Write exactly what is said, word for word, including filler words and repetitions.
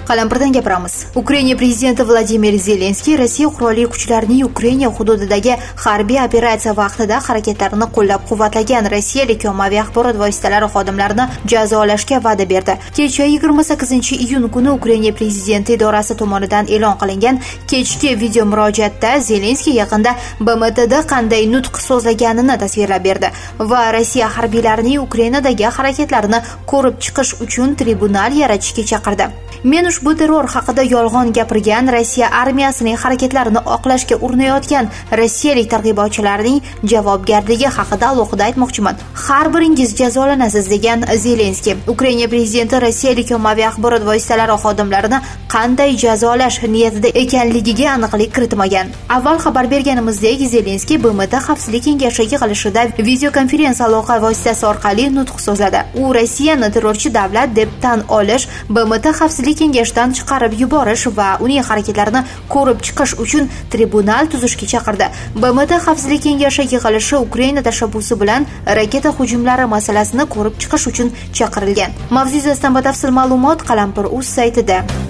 Qalampirdan gapiramiz. Ukraina prezidenti Vladimir Zelenskiy Rossiya qurolli kuchlarining Ukraina hududidagi harbiy operatsiya vaqtida harakatlarini qo'llab-quvvatlagan rossiyalik ommaviy axborot vositalari xodimlarini jazolashga va'da berdi. Kecha yigirma sakkizinchi iyun kuni Ukraina prezidenti idorasi tomonidan e'lon qilingan kechki video murojaatda Zelenskiy yaqinda B M Tda qanday nutq so'zlaganini tasvirlab berdi va Rossiya harbiylarining Ukrainadagi harakatlarini ko'rib chiqish uchun tribunal yaratishga chaqirdi. Men ushbu terror haqida yolg'on gapirgan, Rossiya armiyasining harakatlarini oqlashga urinayotgan rossiyalik targ'ibotchilarning javobgarligi haqida alohida aytmoqchiman. Har biringiz jazolanasiz, degan Zelenskiy. Ukraina prezidenti rossiyalik ommaviy axborot vositalari xodimlarini qanday jazolash niyatida ekanligiga aniqlik kiritmagan. Avval xabar berganimizdek, Zelenskiy B M T Xavfsizlik kengashi yig'ilishida video konferensiya aloqa vositasi orqali nutq so'zladi. U Rossiyani terrorchi davlat deb tan olish, B M T Xavfsizlik kengashdan chiqarib yuborish va uning harakatlarini ko'rib chiqish uchun tribunal tuzishga chaqirdi. B M T Xavfsizlik kengashi yig'ilishi Ukraina tashabbusi bilan raketa hujumlari masalasini ko'rib chiqish uchun chaqirilgan. Mavzu yuzasidan batafsil ma'lumot Qalampir.uz saytida.